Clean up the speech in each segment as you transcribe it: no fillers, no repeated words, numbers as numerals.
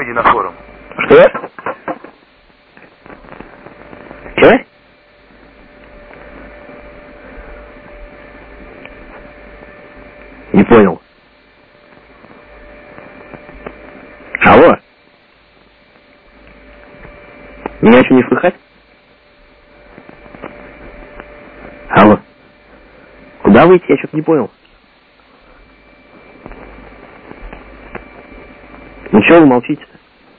выйди на форум. Что? Чего? Не понял. Алло? Меня еще не слыхать? Алло? Куда выйти? Я что-то не понял. Ну чего вы молчите-то?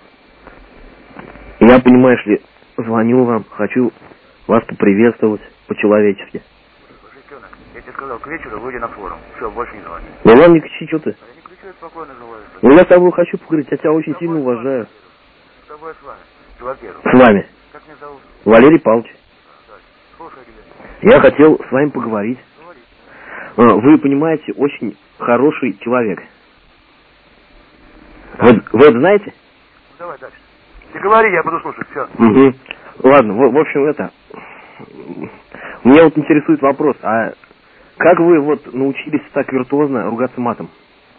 Я, понимаешь ли, звоню вам, хочу вас поприветствовать по-человечески. Я тебе сказал, к вечеру выйди на форум. Все, больше не звони. Ну вам не кричи, что ты? Я не кричу, я спокойно желаю. Ну я с тобой хочу поговорить, я тебя очень сильно уважаю. С тобой, с вами. Во-первых. С вами. Как меня зовут? Валерий Павлович. Слушай тебя. Я хотел с вами поговорить. Говори. Вы, понимаете, очень хороший человек. Вы это знаете? Ну, давай дальше. Ты говори, я буду слушать, все. Угу. Ладно, в общем, это... Меня вот интересует вопрос, а как вы вот научились так виртуозно ругаться матом?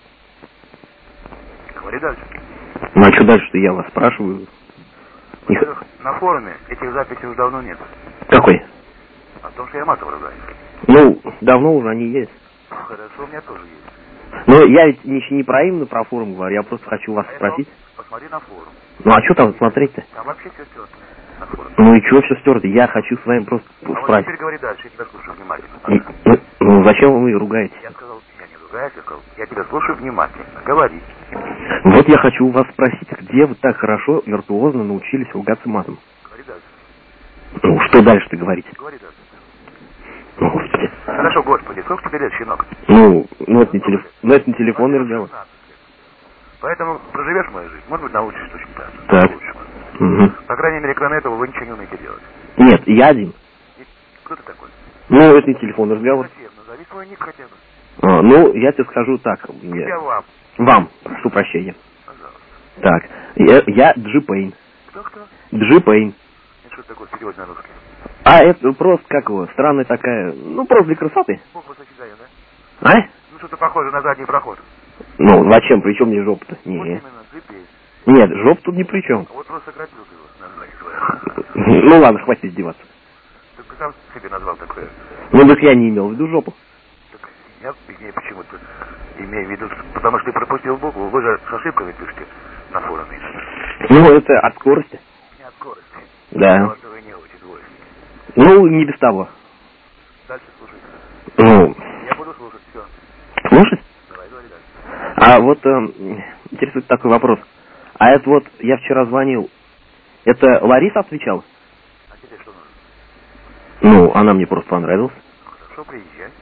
Говори дальше. Ну а что дальше-то я вас спрашиваю? Во-первых, на форуме этих записей уже давно нет. Какой? О том, что я матом ругаюсь. Ну, давно уже они есть. Хорошо, у меня тоже есть. Но я ведь не про именно про форум говорю, я просто хочу вас спросить. Посмотри на форум. Ну а что там смотреть-то? Там вообще все стерто на форуме. Ну и что все стерто? Я хочу с вами просто А вот спросить. теперь говори дальше, я тебя слушаю внимательно. Ну зачем вы ругаете? Я сказал, я не ругаюсь, я сказал, я тебя слушаю внимательно. Говори. Вот я хочу у вас спросить, где вы так хорошо, виртуозно научились ругаться матом? Говори дальше. Ну, что дальше-то говорите? Говори дальше. Ну, господи. Хорошо, господи, сколько тебе лет, щенок? Ну, это не телефонный разговор. 16 лет. Поэтому проживешь мою жизнь, может быть, научишься очень так. Так. Угу. По крайней мере, кроме этого, вы ничего не умеете делать. Нет, я один. И кто ты такой? Ну, это не телефонный разговор. Зачем? Назови свой ник хотя бы. Ну, я тебе скажу так. Я вам. Вам, прошу прощения. Пожалуйста. Так, я Джи Пейн. Кто-кто? Джи Пейн. Это что такое перевод на русский? А это просто, как его, странная такая, ну, просто для красоты. Буква сочетания, да? А? Ну, что-то похоже на задний проход. Ну, зачем? Причем мне жопа-то? Вот Не. именно, Джипей. Нет, жоп тут ни при чем. А вот просто сократил ты его название свое. Ну ладно, хватит издеваться. Ты сам себе назвал такое. Ну так я не имел в виду жопу. Так я почему-то имею в виду, потому что ты пропустил букву, вы же с ошибками пишете на форуме. Ну это от скорости. Не от скорости. Да. Голосовые не очень двоечки. Ну, не без того. Дальше слушай. Ну, Я буду слушать, все. слушай. Давай, говори дальше. А вот интересует такой вопрос. А это вот я вчера звонил. Это Лариса отвечала? А тебе что нужно? Ну, она мне просто понравилась. Хорошо, приезжай.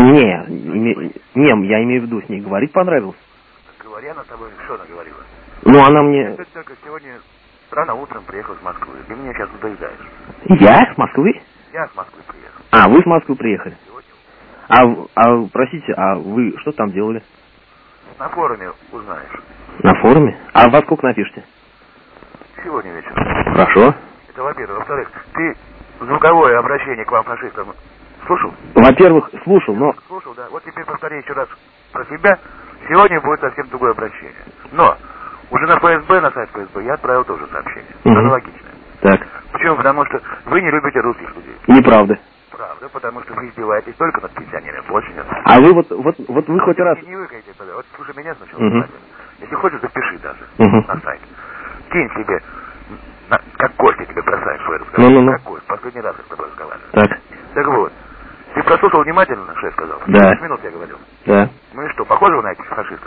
Не, я имею в виду, с ней говорить понравилось. Так говоря, она с тобой что она говорила? Ну, она мне... Ты только сегодня рано утром приехал с Москвы. Ты меня сейчас удоедаешь. Я с Москвы? Я с Москвы приехал. А, вы с Москвы приехали. Сегодня. Простите, а вы что там делали? На форуме узнаешь. На форуме? А во сколько напишите? Сегодня вечером. Хорошо. Это во-первых. Во-вторых, ты звуковое обращение к вам, фашистам, слушал? Во-первых, слушал, но... Слушал, да. Вот теперь повтори еще раз про себя. Сегодня будет совсем другое обращение. Но уже на ФСБ, на сайт ФСБ я отправил тоже сообщение. Аналогичное. Так. Почему? Потому что вы не любите русских людей. Неправда. Правда, потому что вы издеваетесь только над пенсионерами, больше нет. А вы вот вы хоть раз... Не выкайте тогда. Вот слушай меня сначала. Внимательно. Если хочешь, запиши даже на сайт. Кинь себе, как Костя тебе бросает свой разговор. Как Костя, последний раз я с тобой разговариваю. Так вот, ты прослушал внимательно, что я сказал? Да. 15 минут я говорил. Да. Ну и что, похоже вы на этих фашистов?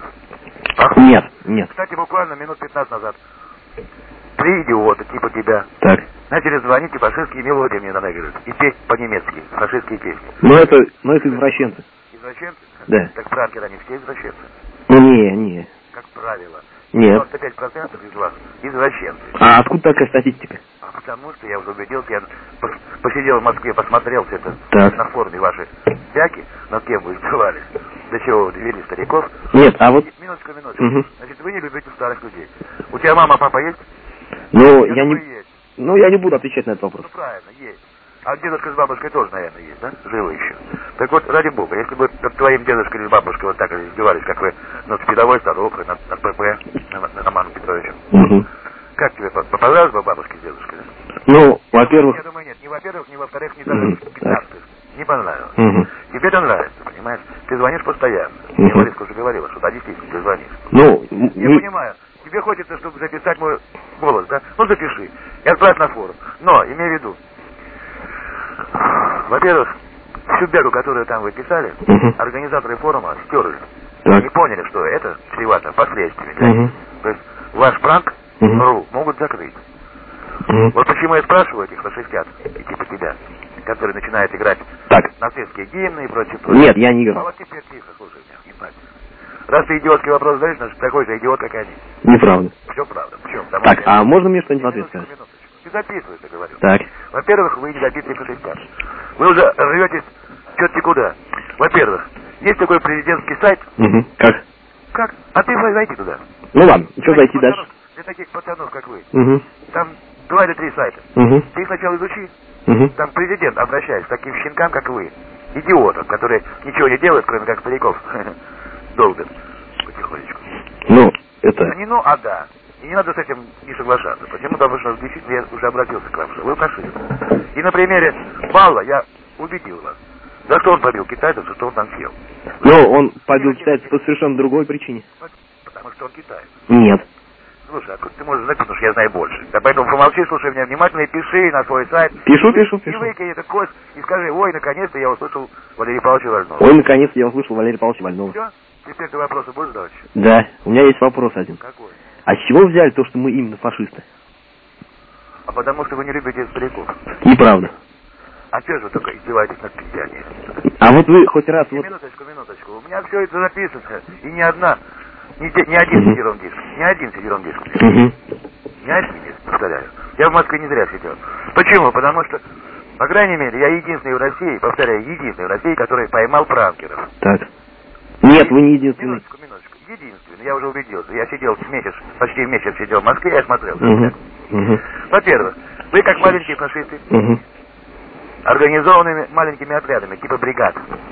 Нет. Кстати, буквально минут 15 назад 3 идиота типа тебя Так. начали звонить и фашистские мелодии мне наигрывают. И петь по-немецки, фашистские песни. Ну это извращенцы. Извращенцы? Да. Так пранкеры, они все извращенцы. Ну не. Как правило. Нет. 95% из вас извращенцы. А откуда такая статистика? А потому что я уже убедился, я посидел в Москве, посмотрел все это на форуме ваши всякие, над кем вы издевались, до чего вы довели стариков. Нет, а вот... Минуточку. Значит, вы не любите старых людей. У тебя мама, папа есть? Ну, я не буду отвечать на этот вопрос. Ну, правильно, есть. А дедушка с бабушкой тоже, наверное, есть, да? Живы еще. Так вот, ради бога, если бы твоим дедушкой или бабушкой вот так издевались, как вы над спидовой старухой, над ПП, над Романом Петровичем, как тебе понравилось бы бабушке с дедушкой? Да? Ну, во-первых... Я думаю, нет, ни во-первых, ни во-вторых, ни даже 15. Не понравилось. Тебе это нравится, понимаешь? Ты звонишь постоянно. Мне Лариска уже говорила, что да, действительно, ты звонишь. Ну, я понимаю. Тебе хочется, чтобы записать мой голос, да? Ну, запиши. И отправь на форум. Но, имей в виду, во-первых, всю беду, которую там вы писали, организаторы форума стерли. Они поняли, что это чревато последствиями. То есть ваш пранк могут закрыть. Вот почему я спрашиваю этих фашистят, типа тебя, которые начинают играть на светские гимны и прочее. Нет, я не играл. А вот теперь тихо, слушай меня внимательно. Раз ты идиотский вопрос задаешь, значит такой же идиот, как они. Неправда. Все правда. Почему? Так, а можно мне что-нибудь в ответ сказать? Ты записывай, я говорю. Так. Во-первых, вы не добитые фашистят. Вы уже рветесь черти куда. Во-первых, есть такой президентский сайт. Как? Как? А ты зайди туда. Ну ладно, что зайти дальше? Для таких пацанов, как вы. Там 2 или 3 сайта. Ты их сначала изучи. Там президент обращается к таким щенкам, как вы. Идиотов, которые ничего не делают, кроме как стариков. Долбят. Потихонечку. Ну, это... Не ну, а да. И не надо с этим не соглашаться. Почему? Потому что действительно я уже обратился к вам, что вы фашист. И на примере Балла я убедил вас. За что он побил китайцев, за что он там сел. Ну, он побил китайцев по совершенно другой причине. Потому что он китаец. Нет. Слушай, а ты можешь знать, потому что я знаю больше. Да поэтому помолчи, слушай меня внимательно и пиши на свой сайт. Пишу. И выкинь этот кость и скажи, ой, наконец-то я услышал Валерия Павловича Вольного. Ой, наконец-то я услышал Валерия Павловича Вольного. Все? Теперь ты вопросы будешь задавать? Да, у меня есть вопрос один. Какой? А с чего взяли то, что мы именно фашисты? А потому что вы не любите стариков. Неправда. А что же вы только издеваетесь над пенсионерами? А вот вы хоть раз... Вот... Минуточку. У меня все это записано. И ни один CD-ROM-диск. Ни один CD-ROM-диск. Ни один диск, повторяю. Я в Москве не зря сидел. Почему? Потому что, по крайней мере, я единственный в России, повторяю, единственный в России, который поймал пранкеров. Так. Нет, вы не единственный. Минуточку. Единственный, я уже убедился. Я сидел почти месяц сидел в Москве, я смотрел. Во-первых, вы как маленькие фашисты, организованными маленькими отрядами, типа бригад.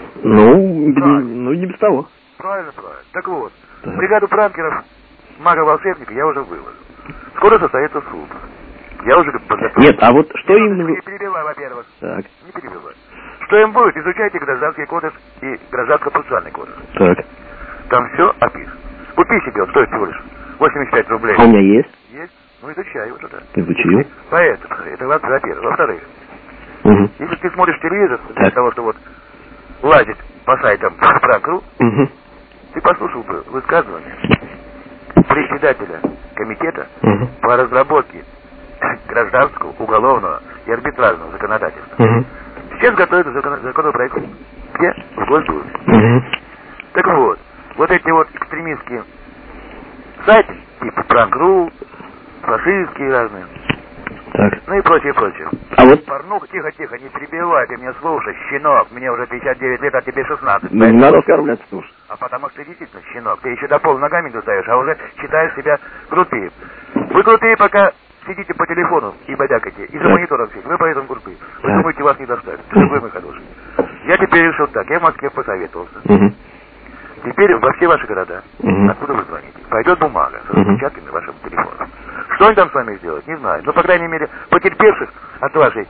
Ну, не без того. Правильно. Так вот, бригаду пранкеров, мага-волшебника я уже выложил. Скоро состоится суд. Я уже подготовил. Нет, а вот что именно... Не перебивай, во-первых. Так. Не перебивай. Что им будет? Изучайте гражданский кодекс и гражданско-процессуальный кодекс. Так. Там все описано. Купи себе, он стоит всего лишь 85 рублей. А у меня есть? Есть? Ну, изучай его тогда. Изучил. Поэтому, это во-первых. Во-вторых, если ты смотришь телевизор, для того, чтобы вот лазить по сайтам пранк.ру, ты послушал бы высказывание председателя комитета по разработке гражданского, уголовного и арбитражного законодательства. Сейчас готовится законопроект. Где? В Госдуме. Так вот эти вот экстремистские сайты, типа пранк.ру, фашистские разные, так. Ну и прочее. А вот... Порнуха, тихо, не перебивай, ты меня слушай, щенок, мне уже 59 лет, а тебе 16. Не надо оскорбляться, слушай. А потому что ты действительно щенок, ты еще до пола ногами достаешь, а уже считаешь себя крутым. Вы крутые, пока сидите по телефону и бодякаете, и за монитором сидите, вы поэтому крутые. Вы думаете, вас не достать. Вы мой хороший. Я теперь решил так, я в Москве посоветовался. Теперь во все ваши города, откуда вы звоните, пойдет бумага с распечатками вашим телефоном. Что они там с вами сделают, не знаю. Но, по крайней мере, потерпевших от вашей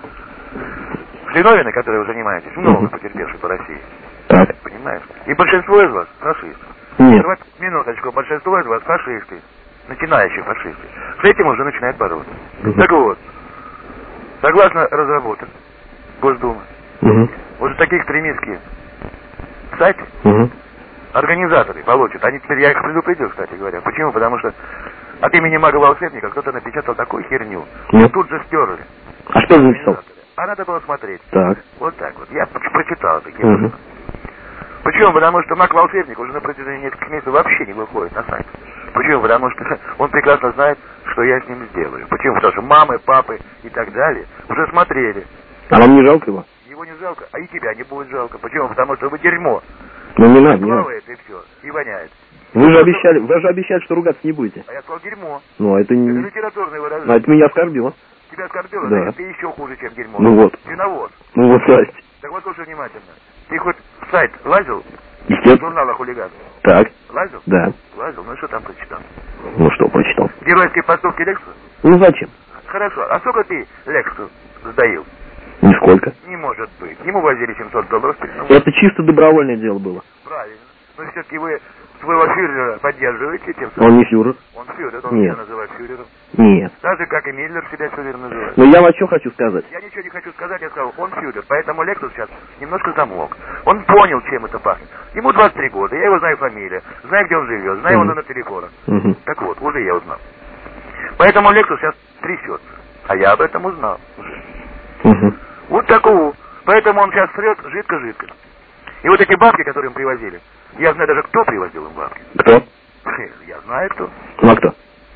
хреновины, которой вы занимаетесь, много потерпевших по России. Так. Понимаешь? И большинство из вас фашисты. Нет. Минуточку, большинство из вас фашисты. Начинающие фашисты. С этим уже начинает бороться. Так вот, согласно разработке Госдумы, уже такие экстремистские сайты, организаторы получат. Они теперь, я их предупредил, кстати говоря. Почему? Потому что от имени мага-волшебника кто-то напечатал такую херню. Тут же стерли. А что написал? А надо было смотреть. Так. Вот так вот. Я прочитал такие. Почему? Потому что маг-волшебник уже на протяжении нескольких месяцев вообще не выходит на сайт. Почему? Потому что он прекрасно знает, что я с ним сделаю. Почему? Потому что мамы, папы и так далее уже смотрели. А вам не жалко его? Его не жалко, а и тебя не будет жалко. Почему? Потому что вы дерьмо. Ну не надо, не плавает и все, и воняет. Вы же обещали, что ругаться не будете. А я сказал дерьмо. Ну, это не... Это литературное выражение. А это меня оскорбило. Тебя оскорбило? Да. Ты еще хуже, чем дерьмо. Ну вот. Свиновод. Ну вот, здрасте. Так вот, слушай внимательно. Ты хоть в сайт лазил? Естественно. Журнала «Хулиган». Так. Лазил? Да. Лазил. Ну и что там прочитал? Ну что прочитал? Геройские поступки Лексуса? Ну зачем? Хорошо. А сколько ты Лексусу сдаил? Нисколько. Не может быть. Ему возили $700. Это чисто добровольное дело было. Правильно. Но все-таки вы своего фюрера поддерживаете тем Он не фюрер. Он фюрер, он себя называет фюрером. Нет. Так же, как и Миллер себя фюрером называет. Но я вам что хочу сказать. Я ничего не хочу сказать, я сказал, он фюрер, поэтому Лексус сейчас немножко замолк. Он понял, чем это пахнет. Ему 23 года, я его знаю фамилию, знаю, где он живет, знаю его номер телефона. Так вот, уже я узнал. Поэтому Лексус сейчас трясется. А я об этом узнал уже. Вот такого. Поэтому он сейчас срет жидко-жидко. И вот эти бабки, которые им привозили, я знаю даже, кто привозил им бабки. Кто? Я знаю, кто. Ну а кто?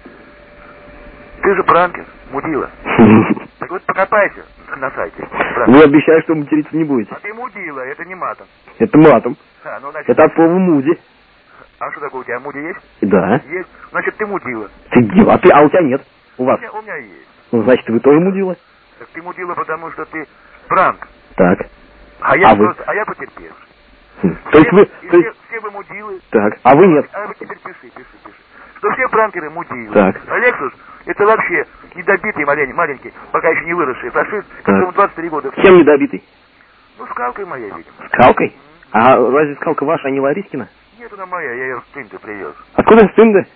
Ты же пранкер, мудила. Так вот покопайся на сайте. Вы обещаете, что материться не будете. А ты мудила, это не матом. Это матом. Ну, значит, это от слова муди. А что такое, у тебя муди есть? Да. Есть. Значит, ты мудила. А у тебя нет. У вас. У меня есть. Ну, значит, вы тоже мудила. Так ты мудила, потому что ты пранк. Так. А я просто, а я потерпевший. То есть вы... Все вы мудилы. Так. А вы нет. А вы теперь пиши. Что все пранкеры мудилы. Так. А Лексус, это вообще недобитый маленький, пока еще не выросший фашист, которому 23 года. Чем недобитый? Ну, скалкой моей, видимо. Скалкой? А разве скалка ваша, а не Ларискина? Нет, она моя, я ее в Тынды привез. Откуда с Тынды?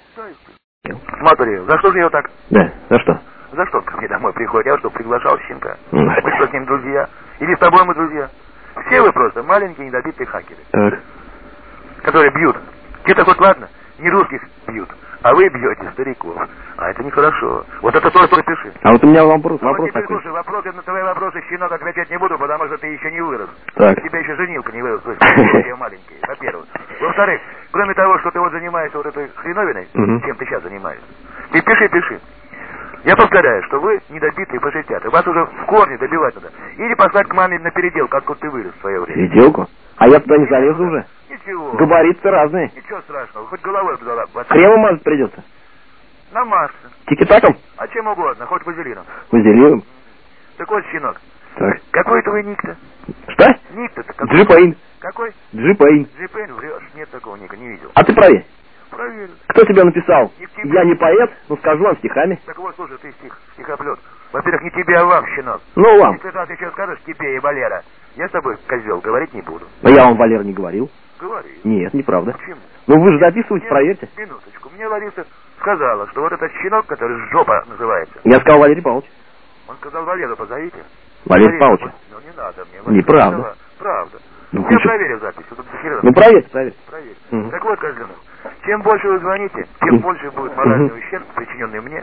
Смотри, за что же ее так? Да, за что? За что ко мне домой приходит? Я что, приглашал щенка? Мы что, с ним друзья? Или с тобой мы друзья? Все вы просто маленькие недобитые хакеры. Так. Которые бьют. Те-то хоть ладно, не русских бьют, а вы бьете стариков. А это нехорошо. Вот это тоже пиши. А вот у меня вопрос вот такой. Слушай, на твои вопросы, щенок, отвечать не буду, потому что ты еще не вырос. Так. Тебе еще женилка не вырос. То есть, маленькие, во-первых. Во-вторых, кроме того, что ты вот занимаешься вот этой хреновиной, чем ты сейчас занимаешься, ты пиши. Я повторяю, что вы недобитые пошестяты. Вас уже в корне добивать надо. Или послать к маме на переделку, откуда ты вырос в свое время. Переделку? А я туда не залезу уже. Ничего. Габариты разные. Ничего страшного, хоть головой туда. Хреном мазать придется. Намажься. Тики-таком? А чем угодно, хоть вазелином. Вазелином? Так вот, щенок. Так. Какой твой ник-то? Что? Ник-то какой? Джипейн. Какой? Джипейн. Джипейн, врешь. Нет такого ника, не видел. А ты проверь. Проверю. Кто тебя написал? Не я не поэт, но скажу вам стихами. Так вот, слушай, ты стихоплет. Во-первых, не тебе, а вам, щенок. Ну, вам. Если ты раз еще скажешь тебе и Валера, я с тобой, козел, говорить не буду. Но я вам, Валера, не говорил. Говорил. Нет, неправда. Почему? Ну, вы же записываете, проверьте. Минуточку. Мне Лариса сказала, что вот этот щенок, который жопа называется. Я сказал Валерий Павлович. Он сказал, Валеру позовите. Валерий Павлович. Ну, не надо мне. Неправда. Правда. Ну, я проверю запись. Ну, проверьте. Проверь. Так вот, козленок, чем больше вы звоните, тем больше будет моральный ущерб, причиненный мне,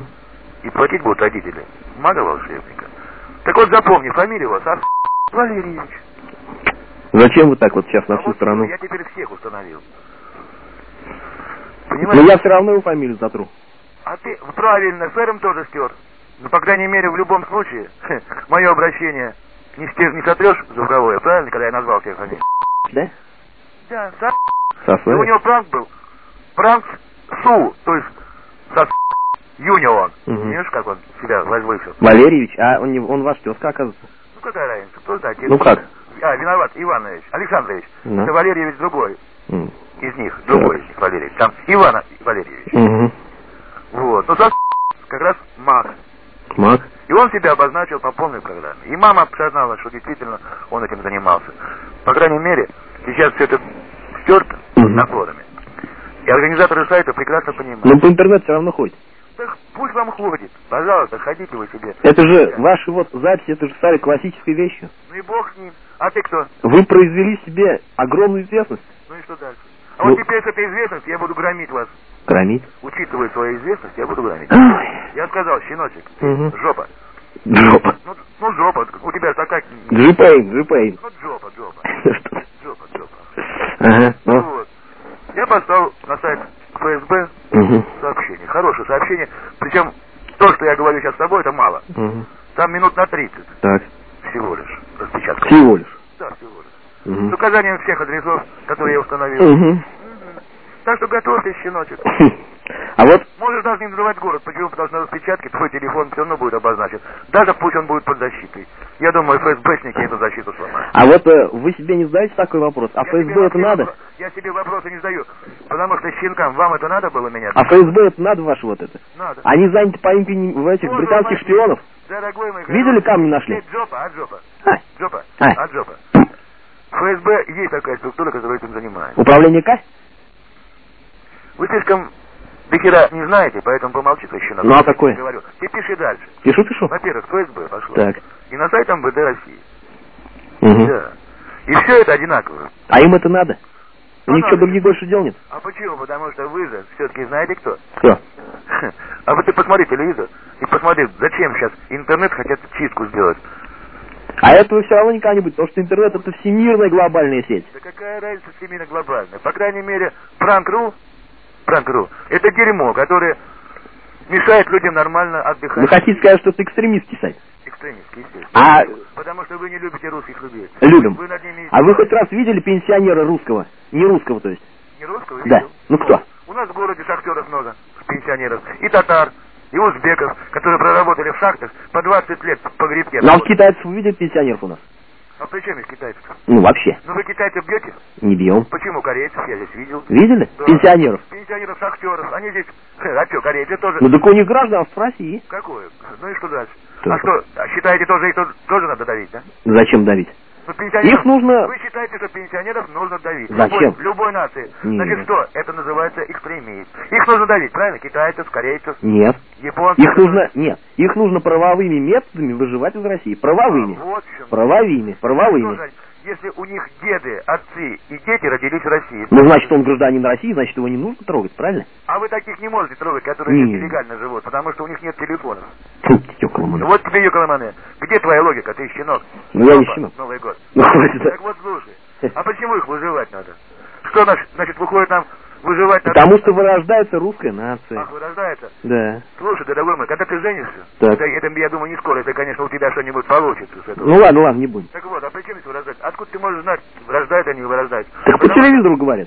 и платить будут родители мага-волшебника. Так вот, запомни, фамилия у вас Валерьевич. Зачем вы так вот сейчас на всю страну? Я теперь всех установил. Понимаешь? Но я все равно его фамилию затру. А ты, правильно, Ферм тоже стер. Но, по крайней мере, в любом случае, мое обращение не сотрешь звуковое, правильно, когда я назвал себе фамилию? Да? Да, Сосой. У него пранк был. Пранк Су, то есть Юнион. Видишь, как он себя возвысил? Валерьевич, а он ваш тезка, оказывается? Ну, какая разница? Кто знает? Ну, как? Виноват, Иванович, Александрович. Да. Это Валерьевич другой. Из них, другой из них, Валерьевич. Там Ивана Валерьевич. Вот. Ну, как раз Мак. И он себя обозначил по полной программе. И мама осознала, что действительно он этим занимался. По крайней мере, сейчас все это стерто на форуме. И организаторы сайта прекрасно понимают. Но по интернету все равно ходит. Так пусть вам ходит. Пожалуйста, ходите вы себе. Это же ваши вот записи, это же стали классической вещью. Ну и бог с ним. А ты кто? Вы произвели себе огромную известность. Ну и что дальше? А вот теперь с этой известностью я буду громить вас. Громить? Учитывая свою известность, я буду громить. Я сказал, щеночек, жопа. Жопа. Ну жопа, у тебя такая... Джипейн. Ну жопа. Жопа. Ага, ну. Вот. Я поставил на сайт ФСБ сообщение. Хорошее сообщение. Причем то, что я говорю сейчас с тобой, это мало. Там минут на 30. Так. Всего лишь распечатка. Всего лишь? Да, всего лишь. С указанием всех адресов, которые я установил. Так что готовьтесь, щеночек. А вот... Можешь даже не называть город. Почему? Потому что на распечатке твой телефон все равно будет обозначен. Даже пусть он будет под защитой. Я думаю, ФСБшники эту защиту сломают. А вот вы себе не задаете такой вопрос? А ФСБ это надо? Я себе вопросы не задаю. Потому что щенкам вам это надо было меня? А ФСБ это надо ваше вот это? Надо. Они заняты поимкой этих британских шпионов. Дорогой мой... Видели, камни нашли? Джопа, Джопа. Джопа, А. Джопа. ФСБ есть такая структура, которая этим занимается. Управление К? Вы слишком дохера не знаете, поэтому помолчите еще. Ну а какое? Говорю. Ты пиши дальше. Пишу. Во-первых, ФСБ пошло. Так. И на сайт МВД России. Угу. Да. И все это одинаково. А им это надо? У них надо. что, других больше дел нет? А почему? Потому что вы же все-таки знаете кто? Кто? А вот ты посмотри телевизор и посмотри, зачем сейчас интернет хотят чистку сделать. А этого все равно никогда не будет, потому что интернет это всемирная глобальная сеть. Да какая разница всемирно глобальная? По крайней мере, Пранк.ру это дерьмо, которое мешает людям нормально отдыхать. Вы хотите сказать, что это экстремистский сайт? Экстремистский, естественно. Потому что вы не любите русских людей. Любим. Вы над ними... А вы хоть раз видели пенсионера русского? Не русского, то есть? Не русского? Да. Видел. Ну кто? У нас в городе шахтеров много, пенсионеров. И татар, и узбеков, которые проработали в шахтах по 20 лет по грибке. Ну а вот китайцев вы видели пенсионеров у нас? А при чем из китайцев? Ну вообще. Ну вы китайцев бьете? Не бьем. Почему корейцев? Я здесь видел. Видели? Да. Пенсионеров. Пенсионеров, шахтеров. Они здесь... А что, корейцы тоже? Ну так у них гражданство в России. Какое? Ну и что дальше? Так. А что, считаете, тоже их тоже надо давить, да? Зачем давить? Ну, пенсионеров... Их нужно... Вы считаете, что пенсионеров нужно давить? Зачем? Любой нации. Нет. Значит, что? Это называется экстремизм. Их нужно давить, правильно? Китайцев, корейцев, Нет. японцев. Их нужно... Нет. Их нужно правовыми методами выживать из России. Правовыми. Вот в чем. Правовыми. Что, если у них деды, отцы и дети родились в России. Ну, значит, он гражданин России, значит, его не нужно трогать, правильно? А вы таких не можете трогать, которые Нет. здесь нелегально живут, потому что у них нет телефонов. Ёкаламане. Вот тебе, Ёкаламане. Где твоя логика? Ты щенок. Ну, я не Опа, щенок. Новый год. Ну, хватит. Так вот, слушай. А почему их выживать надо? Что, значит, выходит нам выживать надо? Потому что вырождается русская нация. Ах, вырождается? Да. Слушай, дорогой мой, когда ты женишься, Так. это, я думаю, не скоро, это, конечно, у тебя что-нибудь получится с этого. Ну ладно, не будем. Так вот, а при чем здесь вырождать? Откуда ты можешь знать, вырождают они или вырождают? Так по телевизору говорят.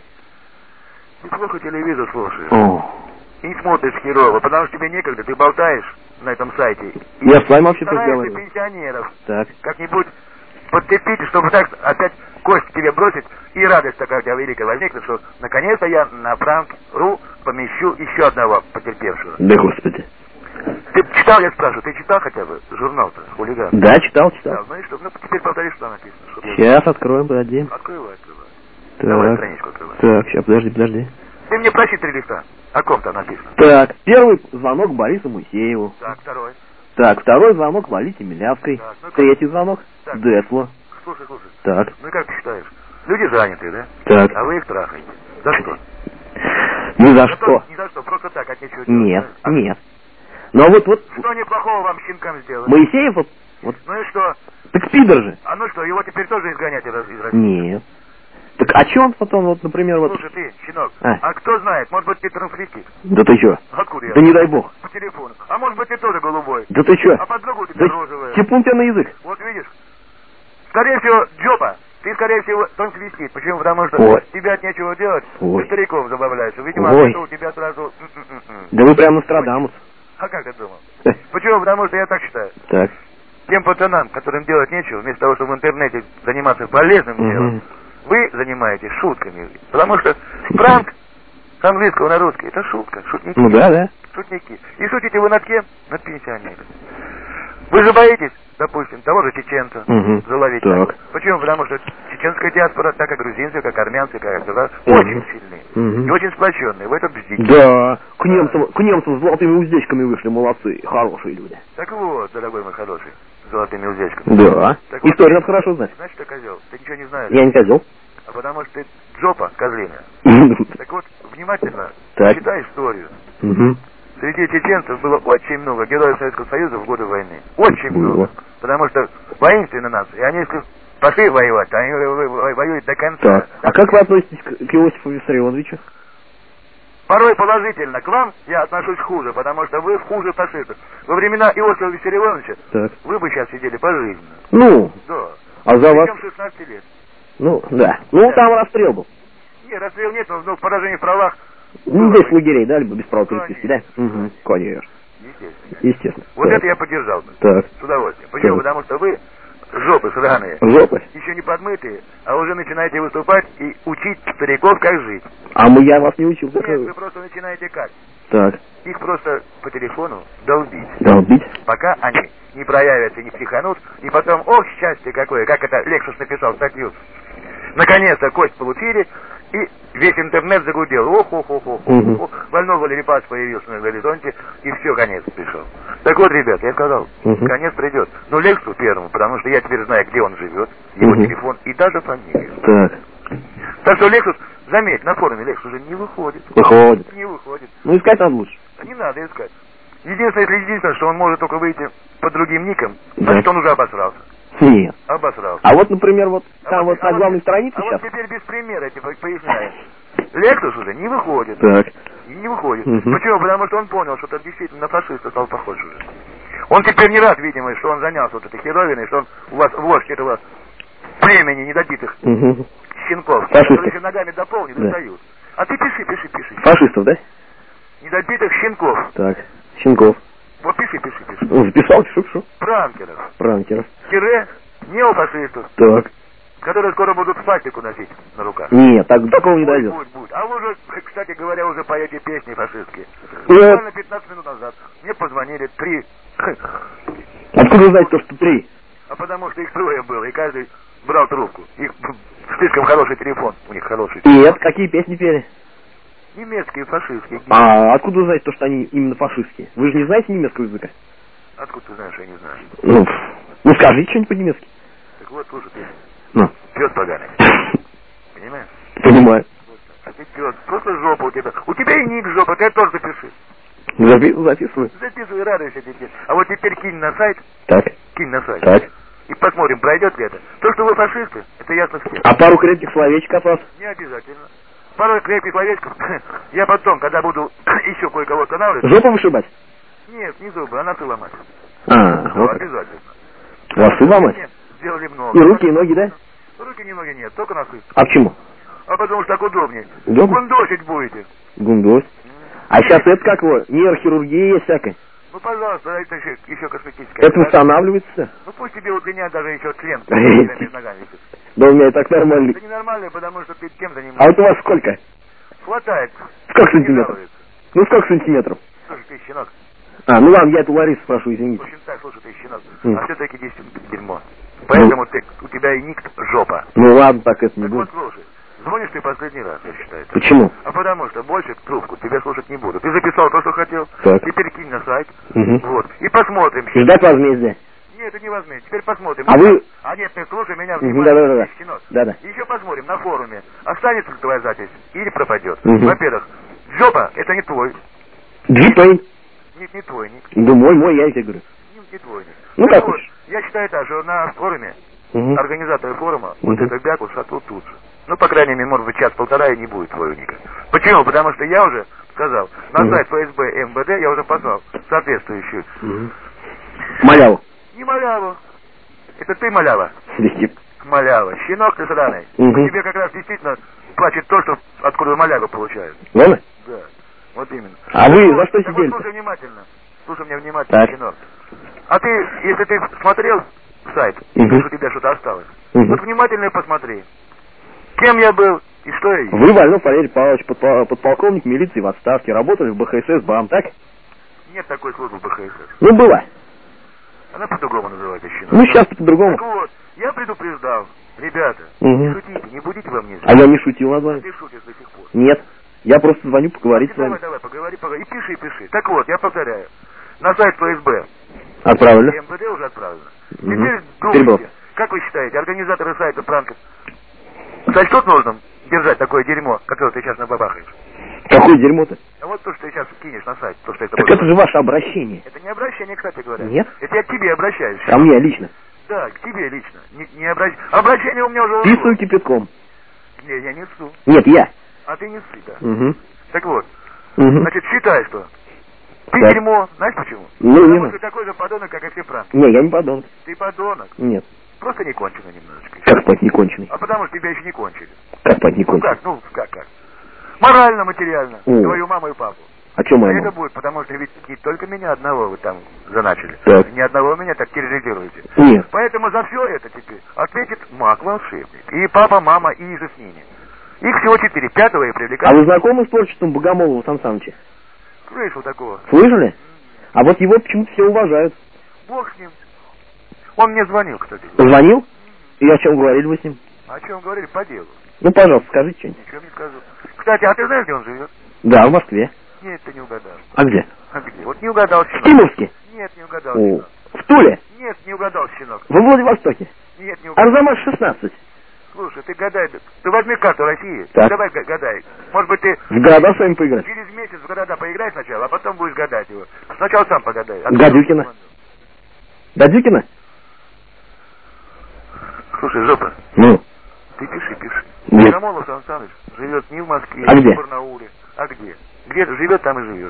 Ты плохо телевизор слушаешь. О. И смотришь херово, потому что тебе некогда, ты болтаешь на этом сайте. И Я с вами вообще стараешься разговариваю. пенсионеров Так. как-нибудь подцепить, чтобы так опять кость тебе бросить, и радость такая у тебя великая возникнет, что наконец-то я на Пранк.ру помещу еще одного потерпевшего. Да господи. Ты читал, я спрашиваю, ты читал хотя бы журнал-то, хулиган? Да, читал. Ну и что? Ну теперь повтори, что написано. Сейчас откроем, подожди. Открывай. Давай страничку открывай. Так, сейчас, подожди. Ты мне прочти 3 листа. О ком там написано? Так, первый звонок Борису Моисееву. Так, второй. Так, второй звонок Лолите Милявской. Так, ну, третий звонок так. Десло. Слушай. Так. Ну и как ты считаешь? Люди заняты, да? Так. А вы их трахаете. За что? Ни за Ну, что. Ни за что, просто так, от нечего делать. Нет, А нет. Но вот Что неплохого вам щенкам сделать? Моисеев вот. Ну и что? Так пидор же. А ну что, его теперь тоже изгонять из России? Нет. Так а че он потом, вот, например, вот... Слушай, ты, щенок, А. а кто знает, может быть, ты транслитик? Да ты чё? Откуда я? Да не дай бог. По телефону. А может быть, ты тоже голубой? Да ты чё? А подруга у тебя Да розовая. типун тебя на язык. Вот видишь? Скорее всего, Джопа. Ты, скорее всего, транслитик. Почему? Потому что Ой. тебе от нечего делать. Ой. Ты стариков забавляешься. Видимо, Ой. это у тебя сразу... Да вы прям Нострадамус. А как ты думал? Почему? Потому что я так считаю. Так. Тем пацанам, которым делать нечего, вместо того, чтобы в интернете заниматься полезным делом, вы занимаетесь шутками. Потому что пранк с английского на русский — это шутка, шутники. Ну да. Шутники. И шутите вы над кем? Над пенсионерами. Вы же боитесь, допустим, того же чеченца заловить. Так. Почему? Потому что чеченская диаспора, так как грузинская, как армянская, как да, очень сильные и очень сплоченные. Вы это бздите. Да. К немцам с золотыми уздечками вышли, молодцы, хорошие люди. Так вот, дорогой мой хороший, с золотыми уздечками. Да. Так Историю вот, надо хорошо знать. Значит, ты козел. Ты ничего не знаешь. Я не козел. А потому что ты Джопа, козлина. Так вот, внимательно Так. читай историю. Среди чеченцев было очень много героев Советского Союза в годы войны. Очень много. Потому что воинственные нации. И они, если пошли воевать, они воюют до конца. Так. А как вы относитесь к Иосифу Виссарионовичу? Порой положительно. К вам я отношусь хуже, потому что вы хуже фашистов. Во времена Иосифа Виссарионовича вы бы сейчас сидели пожизненно. Ну. Да. А за вас? 16 лет. Ну, да. Ну, там расстрел был. Нет, расстрел нет, но поражение в правах Ну, здесь лагерей, да, либо без права переписки, да? Угу, конечно. Естественно. Вот это я поддержал бы. Так. С удовольствием. Почему? Потому что вы жопы сраные. Жопы? Еще не подмытые, а уже начинаете выступать и учить стариков, как жить. А я вас не учил. Нет, вы просто начинаете как? Так. Их просто по телефону долбить. Долбить? Пока они не проявятся, не психанут, и потом, ох, счастье какое, как это Лексус написал статью. Наконец-то кость получили, и весь интернет загудел. Ох, больной Валерий Павлович появился на горизонте, и все, конец пришел. Так вот, ребят, я сказал, конец придет. Но Лексу первому, потому что я теперь знаю, где он живет, его телефон и даже фамилию. Так что Лексус, заметь, на форуме Лексус уже не выходит. Не выходит. Ну, искать надо лучше. Не надо искать. Единственное, что он может только выйти под другим ником, значит, он уже обосрался. Нет. Обосрался. А вот, например, вот там вот на главной странице сейчас. Вот теперь без примера эти поясняю. Лексус уже не выходит. Так. Не выходит. Почему? Потому что он понял, что он действительно на фашиста стал похож уже. Он теперь не рад, видимо, что он занялся вот этой херовиной, что он у вас вождь этого племени недобитых щенков, которые еще ногами дополнят и дают. А ты пиши. Фашистов, да? Недобитых щенков. Так, щенков. Вот пиши. Ну, записал, пишу. Пранкеров. Тире неофашистов. Так. Которые скоро будут свастику носить на руках. Нет, такого не дойдет. Будет. А вы уже, кстати говоря, уже поете песни фашистские. Буквально 15 минут назад мне позвонили 3. Откуда вы знаете то, что 3? А потому что их 3 было, и каждый брал трубку. Их слишком хороший телефон, у них хороший. Нет, какие песни пели? Немецкие, фашистские. А откуда вы знаете то, что они именно фашистские? Вы же не знаете немецкого языка? Откуда ты знаешь, я не знаю. Ну скажите что-нибудь по-немецки. Так вот, слушай, ты. Ну. Пёс поганый. Понимаешь? Понимаю. А ты пёс, просто жопа у тебя. У тебя и ник жопа, ты тоже запиши. Записывай. Записывай, радуйся теперь. А вот теперь кинь на сайт. Так. Так. И посмотрим, пройдет ли это. То, что вы фашисты, это ясно всем. А пару крепких словечек от вас? Не обязательно. Пару крепких словечков я потом, когда буду еще кое-кого останавливать... Жопу вышибать? Нет, не зубы, а носы ломать. Вот обязательно. Носы ломать? Нет, сделали много. И руки, и ноги, да? Руки, и ноги нет, только носы. А почему? А потому что так удобнее. Удобно? Гундосить будете. Гундосить? А сейчас это как его? Нейрохирургия есть всякая. Ну, пожалуйста, это еще косметическая. Это восстанавливается? Ну, пусть тебе удлинят даже еще член. Между ногами висит. Да у меня и так нормально. Это ненормально, потому что ты тем занимаешься. А вот у вас сколько? Хватает. Сколько сантиметров? Ну, сколько сантиметров? Слушай, ты щенок. Ну ладно, я это у Ларисы спрошу, извините. В общем так, слушай, ты щенок. А все-таки здесь дерьмо. Поэтому у тебя и ник жопа. Ну ладно, так это не будет. Вот слушай. Звонишь ты последний раз, я считаю. Почему? А потому что больше трубку тебя слушать не буду. Ты записал то, что хотел. Так. Теперь кинь на сайт. Вот. И посмотрим. Ждать возмездия. Нет, это не возьми. Теперь посмотрим. А вы... А нет, ты слушай меня внимательно. Да. Еще посмотрим на форуме. Останется ли твоя запись или пропадет. Во-первых, жопа, это не твой. Джипей. Нет, не твой ник. Да мой, я тебе говорю. Не твой ник. Ну как вот, я считаю так, что на форуме организаторы форума вот это бяку шату тут же. Ну, по крайней мере, может быть, час-полтора и не будет твоего ника. Почему? Потому что я уже сказал, на сайт ФСБ МВД я уже послал соответствующую. Маляву. Не маляву. Это ты малява. Малява. Щенок ты сраный. Тебе как раз действительно плачет то, что откуда маляву получают. Ладно? Да. Вот именно. А вы за что сидели? Слушай внимательно. Слушай меня внимательно, щенок. А ты, если ты смотрел сайт, что у тебя что-то осталось, вот внимательно посмотри. Кем я был и что я есть? Вы, Вольнов Валерий Павлович, подполковник милиции в отставке, работали в БХСС БАМ, так? Нет такой службы в БХСС. Ну, была. Она по-другому называется, щенок. Ну, сейчас по-другому. Так вот, я предупреждал. Ребята, не шутите, не будите во мне. А я не шутил над вами. Ты шутишь до сих пор. Нет. Я просто звоню поговорить с вами. Давай, поговори. И пиши. Так вот, я повторяю. На сайт ФСБ. Отправлено. МВД уже отправлено. Теперь думайте, как вы считаете, организаторы сайта пранков сочтут нужным держать такое дерьмо, которое ты сейчас набабахаешь? Какое дерьмо-то? А вот то, что ты сейчас кинешь на сайт. То, что так это же ваше обращение. Это не обращение, кстати говоря. Нет? Это я к тебе обращаюсь. Ко мне лично? Да, к тебе лично. Не обращение у меня уже ушло. Писаю кипятком. Не, я несу. Нет, я. А ты неси, да. Так вот. Угу. Значит, считай, что ты так. дерьмо. Знаешь почему? Ну, потому что ты такой же подонок, как и все пранки. Не, я не подонок. Ты подонок. Нет. Просто не конченый немножечко. Как спать не конченый? А потому что тебя еще не кончили. Как спать не конченый? Как? Морально, материально. Твою маму и папу. А что моя Это будет, потому что ведь не только меня одного вы там заначили. Так. Ни одного меня так терроризируете. Нет. Поэтому за все это теперь ответит маг-волшебник. И папа, мама, и иже с ними. Их всего 4. 5-го я привлекаю. А вы знакомы с творчеством Богомолова Сан Саныча? Слышал такого. Слышали? А вот его почему-то все уважают. Бог с ним. Он мне звонил, кстати. Звонил? И о чем говорили вы с ним? О чем говорили? По делу. Ну, пожалуйста, скажите что-нибудь. Ничего не скажу. Кстати, а ты знаешь, где он живет? Да, в Москве. Нет, ты не угадал. А где? А где? Вот не угадал, В щенок. Кимовске? Нет, не угадал, щенок. В Туле? Нет, не угадал, щенок. Во Владивостоке? Нет, не угадал. Арзамас 16. Слушай, ты гадай, ты возьми карту России, Так. давай гадай. Может быть, ты В города с вами поиграть? через месяц в города поиграй сначала, а потом будешь гадать его. Сначала сам погадай. Гадюкина. Гадюкина? Слушай, жопа, Ну? ты пиши. Нет. Богомолов Сан Саныч живет не в Москве, А не где? в Барнауле. А где? Где живет, там и живет.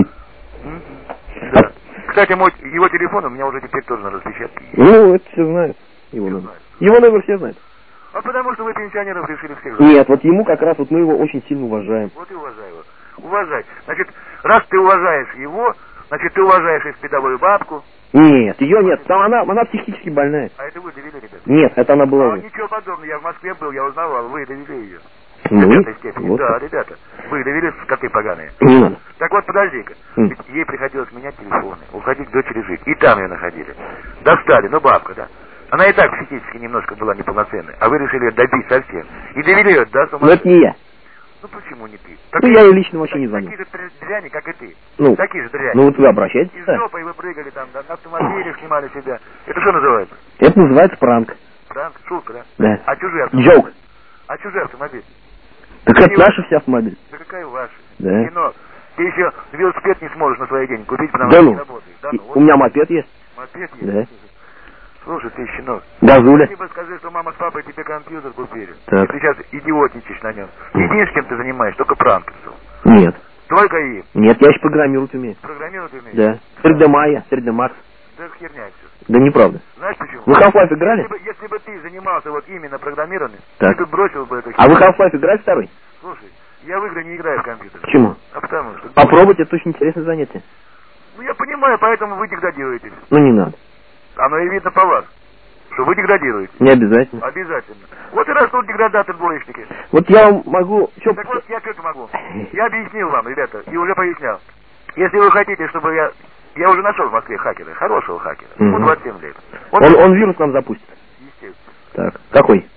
Да. Кстати, его телефон у меня уже теперь тоже на распечатке. Ну, это все знают. Его номер. Его номер все знают. А потому что вы пенсионеров решили всех. Нет, вот ему как раз, вот мы его очень сильно уважаем. Вот и уважай его. Уважай. Значит, раз ты уважаешь его, значит, ты уважаешь и спидовую бабку. Нет, ее нет. Там она психически больная. А это вы довели, ребята? Нет, это она была. А ничего подобного. Я в Москве был, я узнавал. Вы довели ее. Ну, В этой степени. вот Да, так. ребята. Вы довели, коты поганые. Не надо. Так вот, подожди-ка. Ведь ей приходилось менять телефоны, уходить к дочери жить. И там ее находили. Достали, ну бабка, да. Она и так психически немножко была неполноценной. А вы решили ее добить совсем. И довели ее до Но это не я. Ну почему не ты? Ну, я ей лично вообще не звоню. Такие же дряни, как и ты. Ну, Такие же дряни. ну вот вы обращаетесь. Из Да. жопы вы прыгали там, на автомобиле снимали себя. Это что называется? Это называется пранк. Пранк? Шутка, да? Да. А чужие автомобили? Джоук. А чужие автомобили? Так это наши все автомобили. Да какая ваша? Да. Кино. Ты еще велосипед не сможешь на свои деньги купить, потому Да что ну. не работаешь. Да, ну, вот У меня мопед есть. мопед есть. Да. Слушай, ты щенок. Газуля. Либо скажи, что мама с папой тебе компьютер купили. Так. И ты сейчас идиотничаешь на нем. Единственное, чем ты занимаешься, только пранкерством. Нет. Только им. Нет, я еще программировать умею. Программировать умеешь? Да. 3D Maya, 3D Max. Да херня все. Да неправда. Знаешь почему? Вы Half-Life играли? Если бы ты занимался вот именно программированием, Так. ты бы бросил бы это. А вы Half-Life играли второй? Слушай, я в игры не играю в компьютер. Почему? А потому что... Попробуйте, это очень интересное занятие. Ну я понимаю, поэтому вы деградируете. Ну не надо. Оно и видно по вас, что вы деградируете. Не обязательно. Обязательно. Вот и растут деградаты-двоечники. Вот я вам могу... Так вот, я как могу. Я объяснил вам, ребята, и уже пояснял. Если вы хотите, чтобы я уже нашел в Москве хакера, хорошего хакера, ему 27 лет. Он вирус нам запустит. Естественно. Так, какой?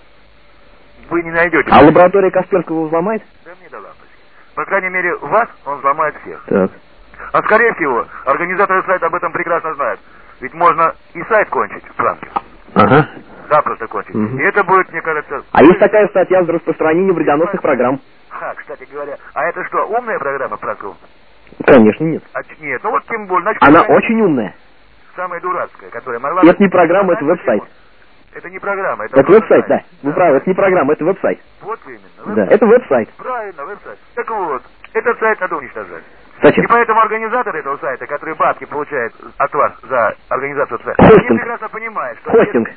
Вы не найдете. А лаборатория Касперского его взломает? Да мне до лампочки. По крайней мере, вас он взломает всех. Так. А скорее всего, организаторы сайта об этом прекрасно знают. Ведь можно и сайт кончить в пранке. Ага. Запросто кончить. И это будет, мне кажется... А есть такая статья за распространение вредоносных программ? Кстати говоря, а это что, умная программа пранков? Конечно, нет. Нет, ну вот тем более. Значит, Она очень умная. самая дурацкая, которая могла... Это не программа, это веб-сайт. Это не программа, это веб-сайт, да. Вы правы, это не программа, это веб-сайт. Вот именно. Да, это веб-сайт. Правильно, веб-сайт. Так вот, этот сайт надо уничтожать. Зачем? И поэтому организаторы этого сайта, которые бабки получают от вас за организацию сайта, Хостинг. они прекрасно понимают, что Хостинг.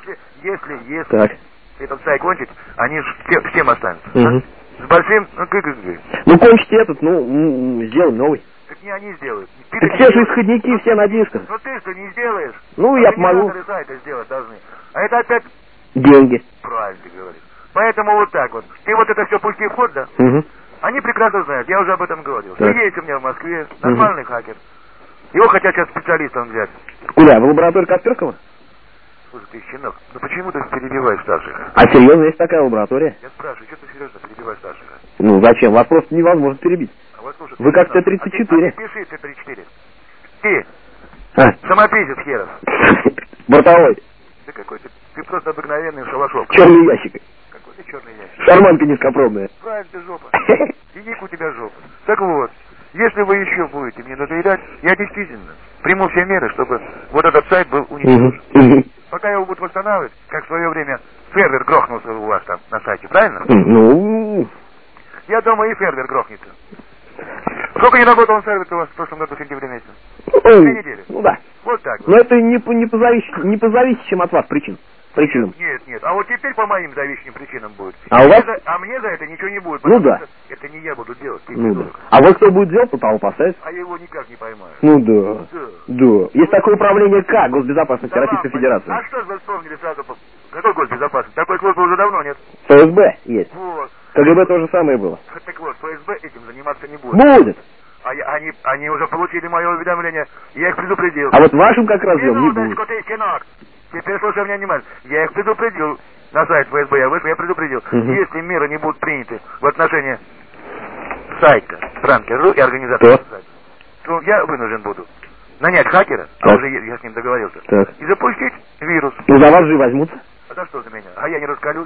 если Так. этот сайт кончить, они же всем останутся. Угу. С большим, Ну, кончите этот, сделаем новый. Так не они сделают. Так все же исходники, все на дисках. Ну ты что не сделаешь? Ну, я помогу. Организаторы сайта сделать должны. А это опять... Деньги. Правильно ты говоришь. Поэтому вот так вот. Ты вот это все пусти в ход, да? Угу. Они прекрасно знают, я уже об этом говорил. Так. Есть у меня в Москве нормальный хакер. Его хотят сейчас специалистом взять. Куда? В лабораторию Касперского? Слушай, ты щенок, ну почему ты перебиваешь старших? А серьезно, есть такая лаборатория? Я спрашиваю, что ты серьезно перебиваешь старших? Ну, зачем? Вас просто невозможно перебить. А вот, слушай, Вы как щенок, Т-34. А ты пиши Т-34. Ты, самописец херов. Бортовой. Да какой ты просто обыкновенный шалашов. Черный ящик. Какой ты черный ящик? Шарманка низкопробная. Правильно, ты жопа. Иди у тебя жопа. Так вот, если вы еще будете мне надоедать, я действительно приму все меры, чтобы вот этот сайт был уничтожен. Пока его будут восстанавливать, как в свое время фервер грохнулся у вас там на сайте, правильно? Ну... Я думаю, и фервер грохнется. Сколько не работал он сервер у вас в прошлом году в сентябре месяце? 2 недели. Ну да. Вот так вот. Но это не по зависящим от вас причинам. Нет. А вот теперь по моим зависимым причинам будет. А у вас... А мне за это ничего не будет. Ну да. Это не я буду делать, ты да. А вот кто будет делать, то того поставить? А я его никак не поймаю. Ну да. Есть такое управление, как госбезопасности Российской Федерации. А что же вы вспомнили сразу? Какой госбезопасности? Такой службы уже давно нет. ФСБ есть. Вот. КГБ то же самое было. Так вот, ФСБ этим заниматься не будет. Будет. Они уже получили мое уведомление, я их предупредил. А вот вашим как раз делом не будет. Теперь слушай меня внимательно. Я их предупредил. На сайт ФСБ я вышел, я предупредил. Если меры не будут приняты в отношении сайта Пранкер.ру и организатора сайта, то я вынужден буду нанять хакера, а уже я с ним договорился, и запустить вирус. Ну за вас же возьмутся. А за что за меня? А я не раскалюсь.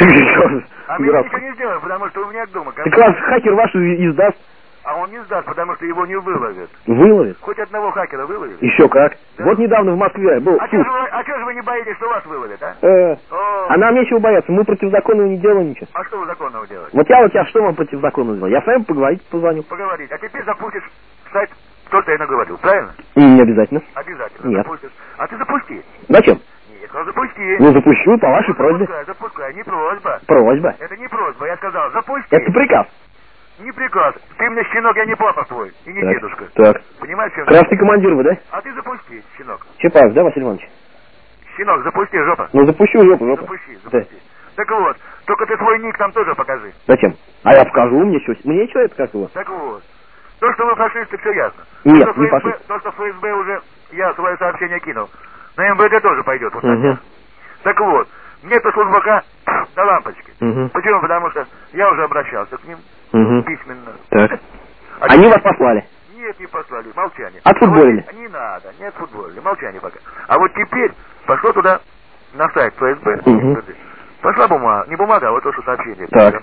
А мы ничего не сделаем, потому что у меня дома... Так вас хакер ваш издаст. А он не сдаст, потому что его не выловят. Выловит? Хоть одного хакера выловит? Еще как. Да? Вот недавно в Москве был суд. Чего же вы не боитесь, что вас выловят, а? А нам нечего бояться, мы противозаконного не делаем ничего. А что вы законного делаете? Вот я что вам противозаконного сделал? Я с вами поговорить позвоню. Поговорить. А теперь запустишь сайт, то, что я наговорил, правильно? Не обязательно. Обязательно. Нет. Запустишь. А ты запусти. Зачем? Нет, ну запусти. Ну запущу по вашей просьбе. Запускай, не просьба. Просьба. Это не просьба, я сказал, запусти. Это приказ. Не приказ. Ты мне, щенок, я не папа твой. И не дедушка. Так. Понимаешь, что? Красный командир вы, да? А ты запусти, щенок. Чапаев, да, Василий Иванович? Щенок, запусти, жопа. Ну запущу жопу. Запусти. Да. Так вот, только ты свой ник там тоже покажи. Зачем? А я покажу, мне что это как его? Так вот. То, что вы фашисты, все ясно. Нет, не фашисты. То, что ФСБ уже, я свое сообщение кинул. На МВД тоже пойдет. Вот Так вот, мне-то служба К до лампочки. Почему? Потому что я уже обращался к ним письменно. Так. Они вас послали? Нет, не послали. Молчание. Отфутболили? Не надо, не отфутболили. Молчание пока. А вот теперь пошло туда, на сайт ФСБ. Пошла бумага. Не бумага, а вот то, что сообщение. Так.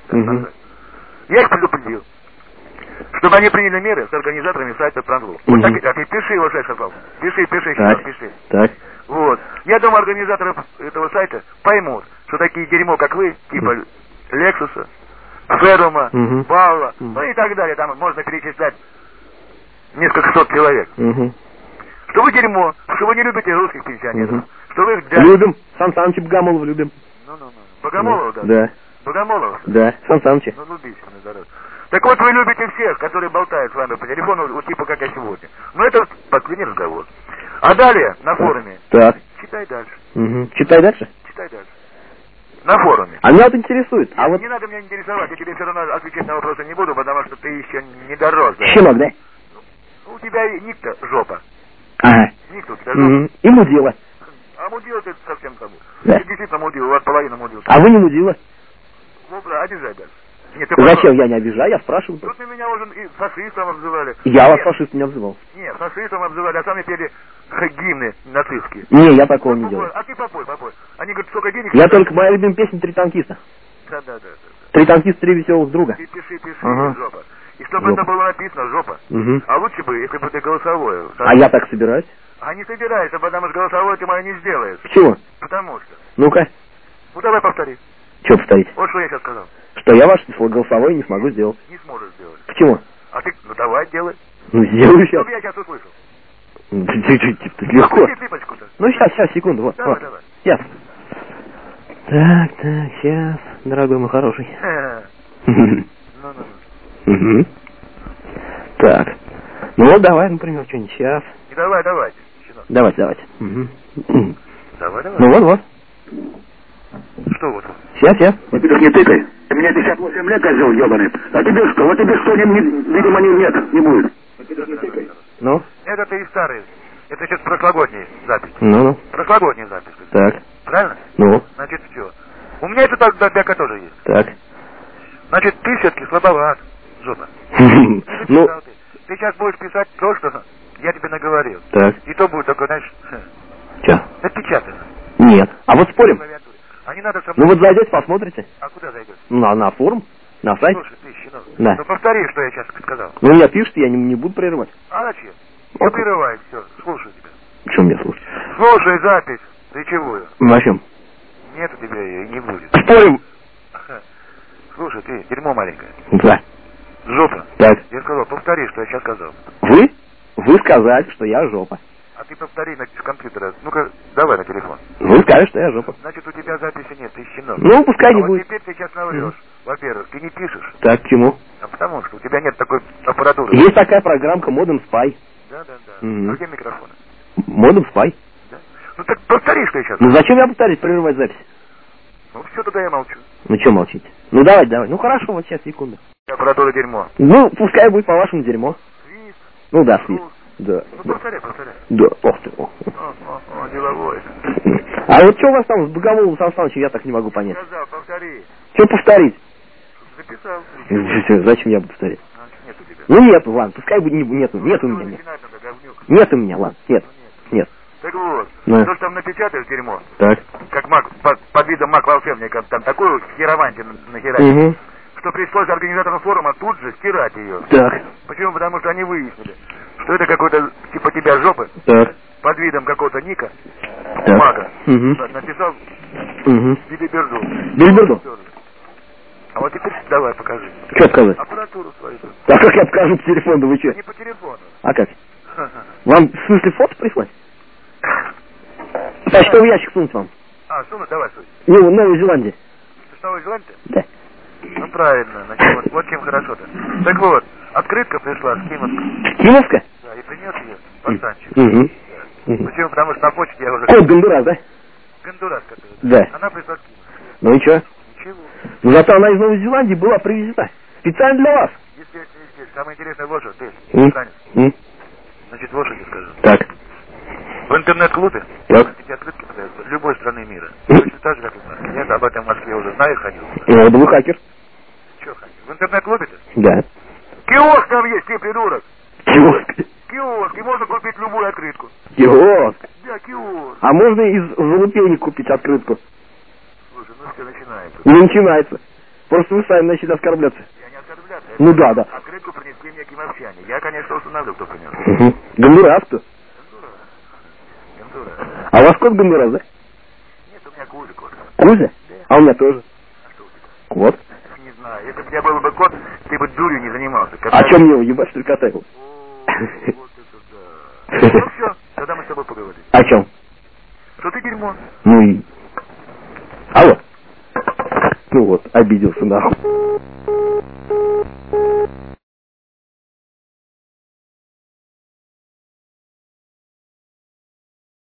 Я их предупредил. Чтобы они приняли меры с организаторами сайта Пранкер.ру. Вот так, а ты пиши его, Шеф сказал. Пиши, пиши. Так. Вот. Я думаю, организаторы этого сайта поймут, что такие дерьмо, как вы, типа Лексуса, Ферума, Павла, ну и так далее, там можно перечислять несколько сот человек. Что вы дерьмо, что вы не любите русских пенсионеров, что вы их... Любим. Сан Саныча Богомолова любим. Богомолова, да? Да. Богомолова? Да, Сан Саныча. Ну, любите, на здоровье. Так вот, вы любите всех, которые болтают с вами по телефону, вот типа как я сегодня. Но это последний разговор. А далее, на форуме. Так. Читай дальше. Читай дальше? Читай дальше. На форуме. А меня вот интересует. А вот... Не надо меня интересовать, я тебе все равно отвечать на вопросы не буду, потому что ты еще не дорос. Да? Щенок, да? У тебя ник-то жопа. Ага. Ник-то у тебя жопа. И мудила. А мудила ты совсем забыл. Да. Ты действительно мудила, у вас половина мудила. А вы не мудила? Ну, обижай дальше. Нет, зачем? Я не обижаю, я спрашиваю. Тут меня уже и фашистом обзывали. Я вас фашистом не обзывал. Нет, фашистом обзывали, а сами пели гимны нацистские. Не, я такого не делаю. А ты попой. Они говорят, сколько денег... Я только, моя любимая песня «Три танкиста». Да. 3 танкиста, 3 веселых друга. Ты пиши, жопа. И чтобы это было написано, жопа. А лучше бы, если бы ты голосовое. А я так собираюсь? А не собирайся, потому что голосовое ты мое не сделаешь. Почему? Потому что. Ну-ка. Ну давай повтори. Что повторить? Вот что я сейчас сказал. Что я ваше голосовое не смогу сделать. Не сможешь сделать. Почему? А ты, ну давай, делай. Ну сделаю сейчас. Чтобы я сейчас услышал. Легко. Ну сейчас, секунду, вот. Давай. Сейчас. Так, сейчас, дорогой мой хороший. Ну. Так. Ну вот давай, например, что-нибудь сейчас. И давайте. Давайте. Давай. Ну вот. Что вот? Сейчас. Вот ты не тыкай. У меня 58 лет, козел ебаный. А тебе что? Вот тебе что, видимо, нет, не будет. Ну? Это ты и старый. Это сейчас прошлогодний запись. Ну. Прошлогодний запись. Так. Правильно? Ну. Значит, все. У меня это так бяка тоже есть. Так. Значит, ты все-таки слабоват, жопа. Ну. Ты сейчас будешь писать то, что я тебе наговорил. Так. И то будет только, знаешь... Что? Напечатано. Нет. А вот спорим? А не надо со мной... Ну вот зайдете, посмотрите. А куда зайдешь? На форум, на сайт. Слушай, ты, щенок. Да. Ну повтори, что я сейчас сказал. Ну меня пишут, я не буду прерывать. А зачем? Не прерывай, все, слушай тебя. Что мне слушать? Слушай запись речевую. На чем? Нет у тебя ее и не будет. Спорим? Слушай, ты, дерьмо маленькое. Да. Жопа. Так. Я сказал, повтори, что я сейчас сказал. Вы сказали, что я жопа. А ты повтори с компьютера. Ну-ка, давай на телефон. Ну, скажешь, что я жопа. Значит, у тебя записи нет, ты ищи номер. Ну, пускай не вот будет. теперь ты сейчас наврешь. Во-первых, ты не пишешь. Так, чему? А потому что у тебя нет такой аппаратуры. Есть такая программка Modern Spy. Да. А где микрофоны? Modern Spy. Да. Ну так повтори, что я сейчас. Ну зачем я повторить, прерывать запись? Ну все, тогда я молчу. Ну что молчите? Ну давай. Ну хорошо, вот сейчас, секунду. Аппаратура дерьмо. Ну, пускай будет по-вашему дерьмо. Свист. Ну да, свист. Да. Ну повторяй. Да, ох ты. О, деловой. А вот что у вас там с Богомоловым Сан Санычем, я так не могу понять. Сказал, повтори. Что повторить? Записал. Зачем я буду повторять? Нет у тебя. Ну нет, ладно, пускай будет, нету у меня. Нет у меня, ладно, нет. Так вот, да. то, что там напечатаешь дерьмо, так. как маг, под видом маг-волшебника, там такую херомантию нахерачили, что пришлось организаторам форума тут же стирать ее. Так. Почему? Потому что они выяснили, что это какой-то, типа тебя жопы, так. под видом какого-то ника, так. мага, написал Билиберду. Билиберду? А вот теперь давай, покажи. Что показать? Аппаратуру свою. А как я покажу по телефону, да вы что? Не по телефону. А как? Вам, в смысле, фото прислать? Почтовый ящик сунуть вам. А, сунуть, давай, сунь. Ну, в Новой Зеландии. Ты что, Новой Зеландии? Да. Ну, правильно, значит, вот чем хорошо-то. Так вот, открытка пришла с Кимовска. Кимовска? Да, и принес ее пацанчик. Почему? Потому что на почте я уже... Кот Гондурас, да? Гондурас, который. Да. Она пришла с Кимовска. Ну и что? Ничего. Ну, зато она из Новой Зеландии была привезена. Специально для вас. Естественно. Самое интересное лошадь, ты, странец. Значит, лошади скажу. Так. В интернет-клубе эти открытки продаются любой страны мира. Точно так же, как и в Москве. Я об этом в Москве уже знаю, ходил. Ну, вы хакер. Че ходил? В интернет-клубе-то? Да. Киоск там есть, ты придурок. Киоск. И можно купить любую открытку. Киоск. Да, киоск. А можно из залупени купить открытку? Слушай, ну все начинается. Не начинается. Просто вы сами начали оскорбляться. Я не оскорбляться. Ну да. Открытку принесли мне кимовчане. Я, конечно, установлю, кто принес. Гондурас кто? Гондурас. А у вас кот Гондурас, да? Нет, у меня Кузя кот. Кузя? Да. А у меня тоже. А что у тебя? Кот. Не знаю. Если бы у тебя был бы кот, ты бы дурью не занимался. А чем мне его ебать, что ли, котаю? Вот это да. Ну все, тогда мы с тобой поговорим. О чем? Что ты дерьмо? Ну и... Алло. Ну вот, обиделся нахуй.